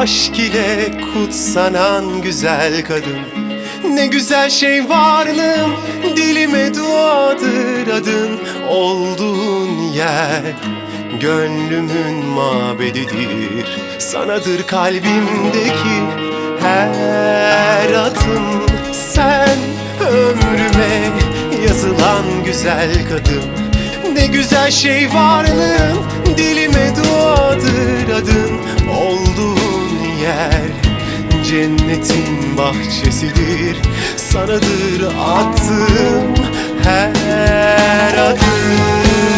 aşk ile kutsanan güzel kadın. Ne güzel şey varlığım, dilime duadır adın. Olduğun yer gönlümün mabedidir. Sanadır kalbimdeki her adım. Sen ömrüme yazılan güzel kadın. Ne güzel şey varlığım, dilime duadır adın. Olduğun yer cennetin bahçesidir. Sanadır attığım her adım.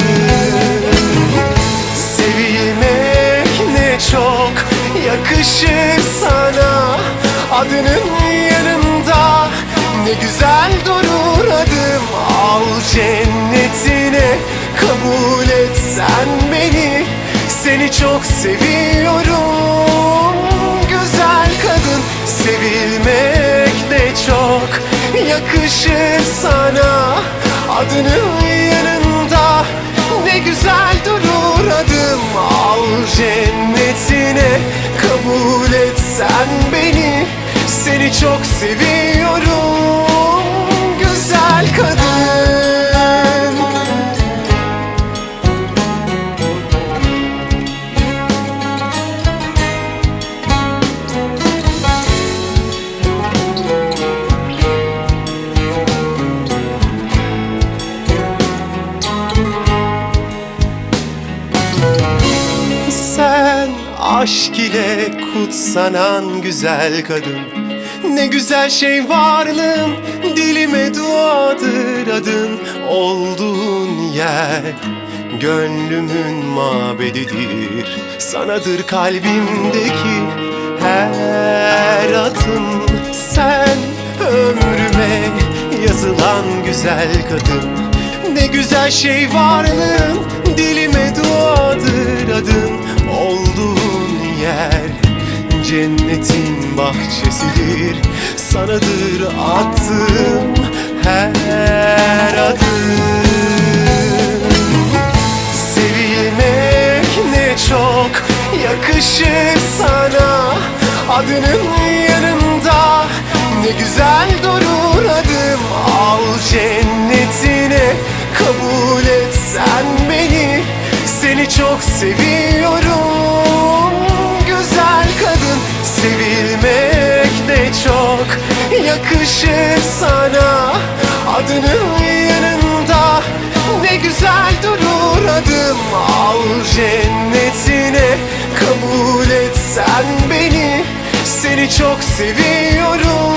Sevilmek ne çok yakışır sana. Adının yanında ne güzel durur adım. Al cennetine, kabul et sen beni. Seni çok seviyorum güzel kadın. Sevilmek ne çok yakışır sana. Adının yanında ne güzel durur adım. Al cennetine, kabul et sen beni. Seni çok seviyorum güzel kadın. Sen aşk ile kutsanan güzel kadın. Ne güzel şey varlığım, dilime duadır adın. Olduğun yer gönlümün mabedidir. Sanadır kalbimdeki her adım. Sen ömrüme yazılan güzel kadın. Ne güzel şey varlığım, dilime duadır adın. Olduğun yer cennetin bahçesidir. Sanadır attığım her adım. Sevilmek ne çok yakışır sana. Adının yanında ne güzel durur adım. Al cennetine, kabul et sen beni. Seni çok seviyorum güzel kadın. Sevilmek ne çok yakışır sana. Adının yanında ne güzel durur adım. Al cennetine, kabul et sen beni. Seni çok seviyorum